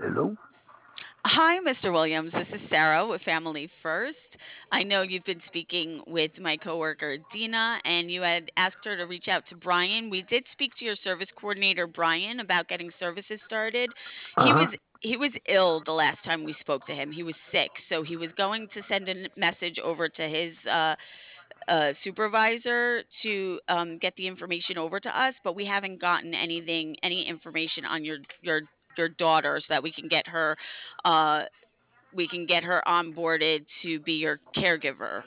Hello? Hi, Mr. Williams. This is Sarah with Family First. I know you've been speaking with my coworker Dina, and you had asked her to reach out to Brian. We did speak to your service coordinator Brian about getting services started. He Uh huh. was he was ill the last time we spoke to him. He was sick, so he was going to send a message over to his supervisor to get the information over to us, but we haven't gotten any information on your daughter so that uh, we can get her onboarded to be your caregiver.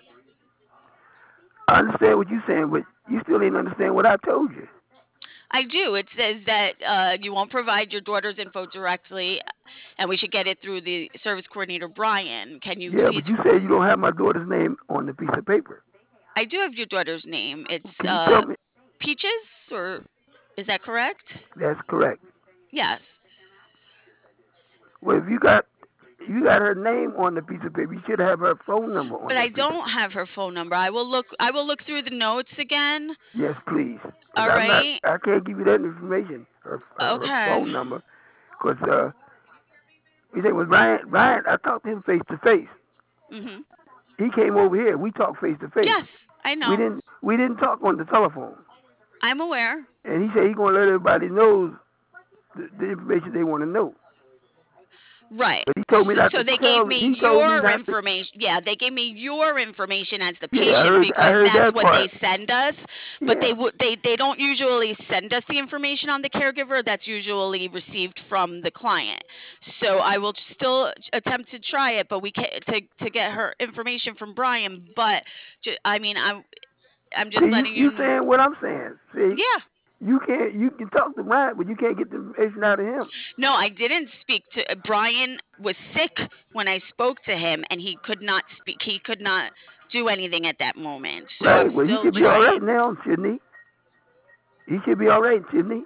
I understand what you're saying, but you still ain't understand what I told you. I do. It says that you won't provide your daughter's info directly, and we should get it through the service coordinator, Brian. Can you Yeah, but please? you said you don't have my daughter's name on the piece of paper. I do have your daughter's name. It's Can you tell me? Peaches, or is that correct? That's correct. Yes. Well, if you got her name on the piece of paper, you should have her phone number on But I that piece of don't paper. have her phone number. I will look through the notes again. Yes, please. Because All right. I can't give you that information, her Okay. phone number. Because he said, well, Ryan, I talked to him face to face. Mhm. He came over here. We talked face to face. Yes, I We know. didn't, we didn't talk on the telephone. I'm aware. And he said he gonna let everybody know the information they want to know. Right. But he told me not So to they gave tell. me He told me your not to. information. Yeah, they gave me your information as the Yeah, patient I because heard that's that what they part. send us. But Yeah. they don't usually send us the information on the caregiver. That's usually received from the client. So I will still attempt to try it, but we can to get her information from Brian. But I mean, I'm See, just letting you you. saying what I'm saying. See, Yeah. you can talk to Ryan, but you can't get the information out of him. No, I didn't speak to Brian was sick when I spoke to him and he could not speak. He could not do anything at that moment. So I'm Right. Well, he still should be all trying. right now, shouldn't he? He should be all right, shouldn't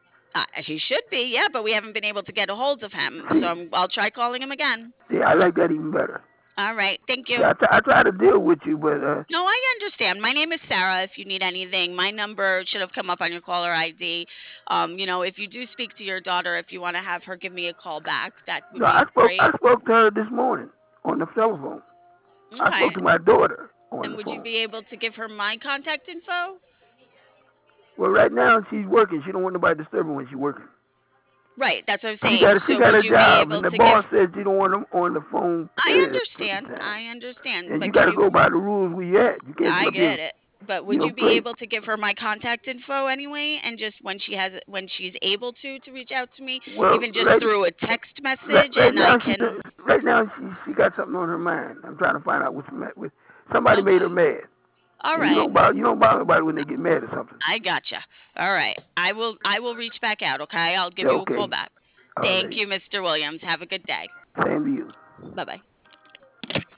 He should be, yeah, but we haven't been able to get a hold of him. he? So See, I'll try calling him again. yeah, I like that even better. All right. Thank See, you. I try to deal with you, but No, I understand. My name is Sarah. If you need anything, my number should have come up on your caller ID. If you do speak to your daughter, if you want to have her give me a call back, that would no, be I great. spoke to her this morning on the telephone. I spoke Okay. to my daughter on And the would you phone. be able to give her my contact info? Well, right now she's working. She don't want nobody disturbing when she's working. Right, that's what I'm She saying. got she So got would a you be job, able and the to boss give says she don't want them on the phone. I Period. Certain understand. time. I understand. And you But got can to you go by the rules we had. You can't sit I up here, get it. But would you be play. able to give her my contact info anyway and just when she's able to reach out to me, Well, even just through a text message right and I now can she got something on her mind. I'm trying to find out what's met with. Somebody made her Okay. mad. All And right. you don't bother nobody when they get mad or something. I gotcha. All right. I will reach back out, okay? I'll give Yeah, you a call okay. back. All Thank right. you, Mr. Williams. Have a good day. Same to you. Bye-bye.